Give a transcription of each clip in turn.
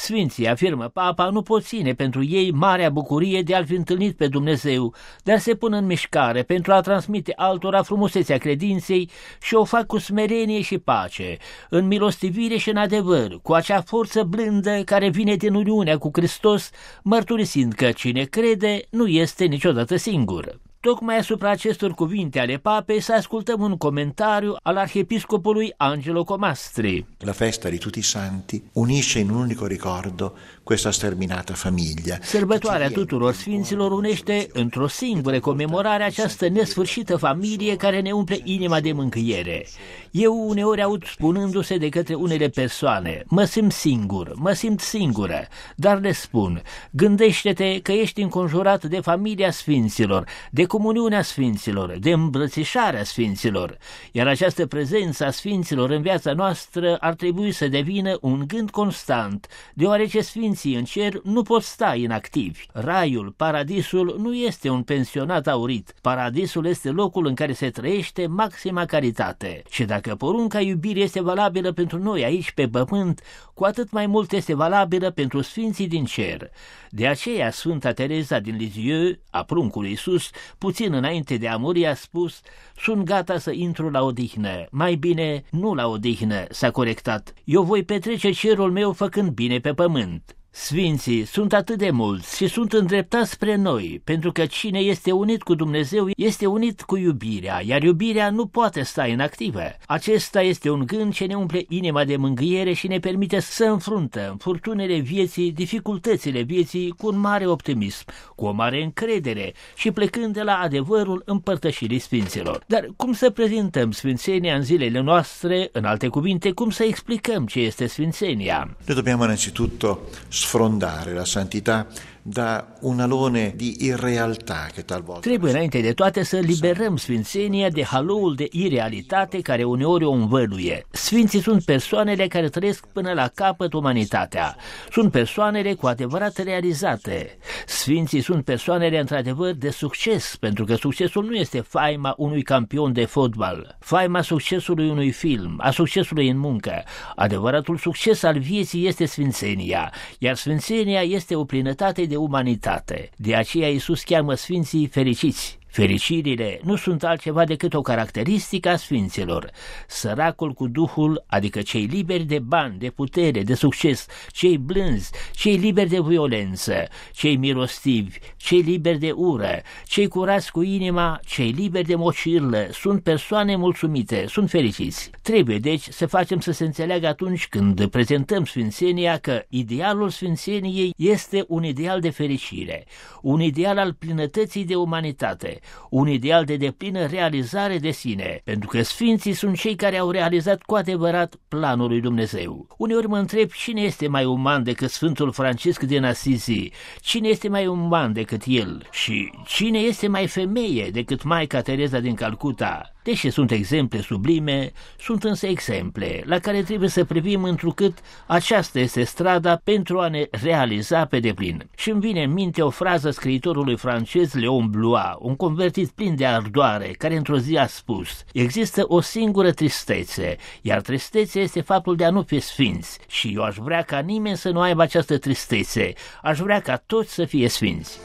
Sfinții, afirmă Papa, nu pot ține pentru ei marea bucurie de a-L fi întâlnit pe Dumnezeu, dar se pun în mișcare pentru a transmite altora frumusețea credinței și o fac cu smerenie și pace, în milostivire și în adevăr, cu acea forță blândă care vine din uniunea cu Hristos, mărturisind că cine crede nu este niciodată singur. Tocmai asupra acestor cuvinte ale papei să ascoltăm un comentariu al arhiepiscopului Angelo Comastri. La festa di tutti i santi unisce in un unico ricordo questa sterminata famiglia. Sărbătoarea tuturor sfinților unește într-o singură comemorare această nesfârșită familie care ne umple inima de mângâiere. Eu uneori aud spunându-se de către unele persoane: mă simt singur, mă simt singură, dar le spun: gândește-te că ești înconjurat de familia sfinților, de comuniunea sfinților, de îmbrățișarea sfinților, iar această prezență a sfinților în viața noastră ar trebui să devină un gând constant, deoarece sfinții în cer nu pot sta inactivi. Raiul, paradisul, nu este un pensionat aurit. Paradisul este locul în care se trăiește maxima caritate. Și dacă porunca iubirii este valabilă pentru noi aici pe pământ, cu atât mai mult este valabilă pentru sfinții din cer. De aceea Sfânta Tereza din Lisieux, a pruncului Iisus, puțin înainte de a muri, a spus: sunt gata să intru la odihnă. Mai bine, nu la odihnă, s-a corectat. Eu voi petrece cerul meu făcând bine pe pământ. Sfinții sunt atât de mulți și sunt îndreptați spre noi, pentru că cine este unit cu Dumnezeu este unit cu iubirea, iar iubirea nu poate sta inactivă. Acesta este un gând ce ne umple inima de mângâiere și ne permite să înfruntăm furtunile vieții, dificultățile vieții cu un mare optimism, cu o mare încredere și plecând de la adevărul împărtășirii sfinților. Dar cum să prezentăm sfințenia în zilele noastre? În alte cuvinte, cum să explicăm ce este sfințenia? Noi dobbiamo innanzitutto sfrondare la santità da un alone di irrealtà che talvolta... Trebuie înainte de toate să liberăm sfințenia de haloul de irealitate care uneori o învăluie. Sfinții sunt persoanele care trăiesc până la capăt umanitatea. Sunt persoanele cu adevărat realizate. Sfinții sunt persoanele într-adevăr de succes, pentru că succesul nu este faima unui campion de fotbal, faima succesului unui film, a succesului în muncă. Adevăratul succes al vieții este sfințenia, iar sfințenia este o plinătate de umanitate. De aceea Iisus cheamă sfinții fericiți. Fericirile nu sunt altceva decât o caracteristică a sfinților. Săracul cu Duhul, adică cei liberi de bani, de putere, de succes, cei blânzi, cei liberi de violență, cei milostivi, cei liberi de ură, cei curați cu inima, cei liberi de mocirlă, sunt persoane mulțumite, sunt fericiți. Trebuie deci să facem să se înțeleagă atunci când prezentăm sfințenia că idealul sfințeniei este un ideal de fericire, un ideal al plinătății de umanitate, un ideal de deplină realizare de sine, pentru că sfinții sunt cei care au realizat cu adevărat planul lui Dumnezeu. Uneori mă întreb cine este mai uman decât Sfântul Francisc din Asizi, cine este mai uman decât el și cine este mai femeie decât Maica Tereza din Calcuta. Deși sunt exemple sublime, sunt însă exemple la care trebuie să privim, întrucât aceasta este strada pentru a ne realiza pe deplin. Și îmi vine în minte o frază scriitorului francez Léon Blois, un convertit plin de ardoare, care într-o zi a spus: există o singură tristețe, iar tristețea este faptul de a nu fi sfinți, și eu aș vrea ca nimeni să nu aibă această tristețe, aș vrea ca toți să fie sfinți.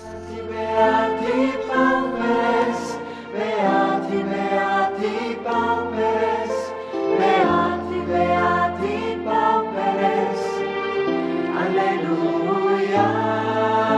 Alleluia.